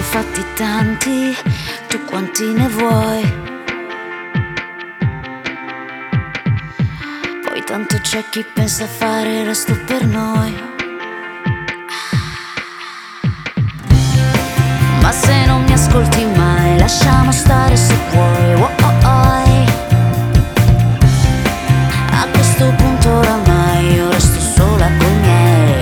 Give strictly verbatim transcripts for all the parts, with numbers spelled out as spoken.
fatti tanti, tu quanti ne vuoi? Poi tanto c'è chi pensa a fare il resto per noi. Ma se non mi ascolti mai, lasciamo stare se vuoi. Oh oh oh. A questo punto oramai io resto sola coi miei.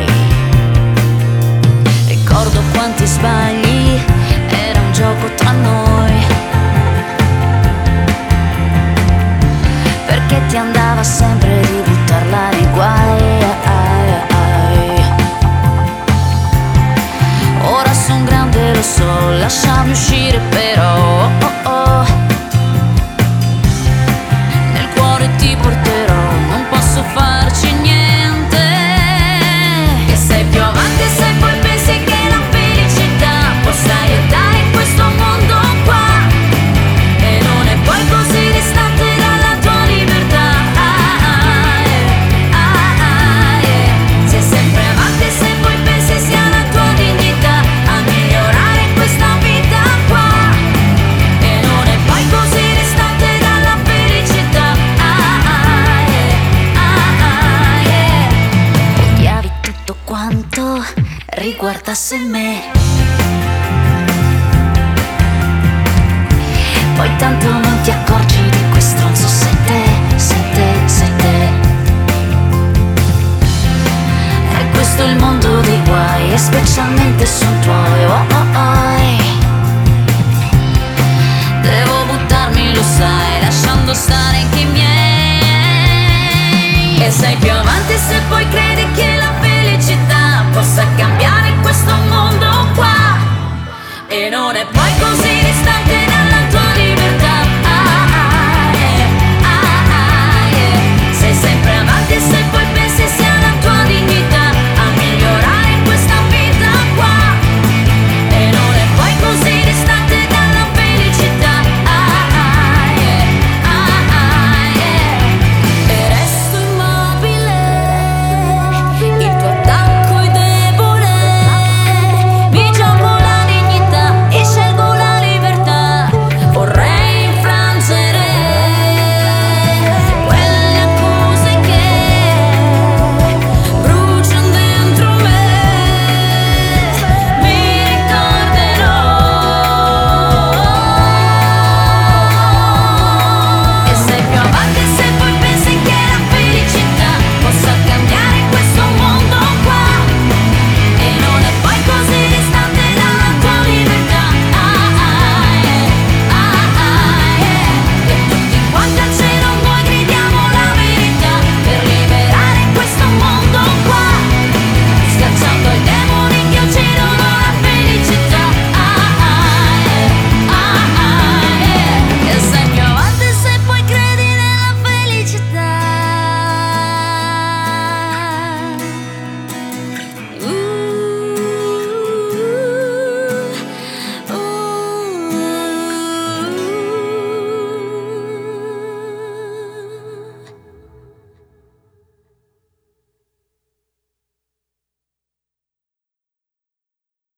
Ricordo quanti sbagli, era un gioco tra noi. Perché ti andava sempre di buttarla nei guai. Ora son grande, lo so, lasciami uscire però. Oh oh oh. Nel cuore ti porterò, non posso farci niente. Che sei più avanti se poi pensi che la felicità possa aiutare in questo mondo qua. E non è poi così distante dalla tua libertà. Ah, ah, yeah. Ah, ah, yeah. Sei sempre avanti se poi pensi sia la tua dignità a migliorare questa vita qua. E non è poi così distante dalla felicità. Ah, ah, yeah. Ah, ah, yeah. Odiavi tutto quanto riguardasse me. Poi tanto non ti accorgi di quel stronzo, sei te, sei te, sei te. E questo è il mondo dei guai, e specialmente son tuoi. Oh oh oh. Devo buttarmi, lo sai, lasciando stare anche i miei. E sei più avanti se poi credi che la felicità possa cambiare in questo mondo qua. E non è poi così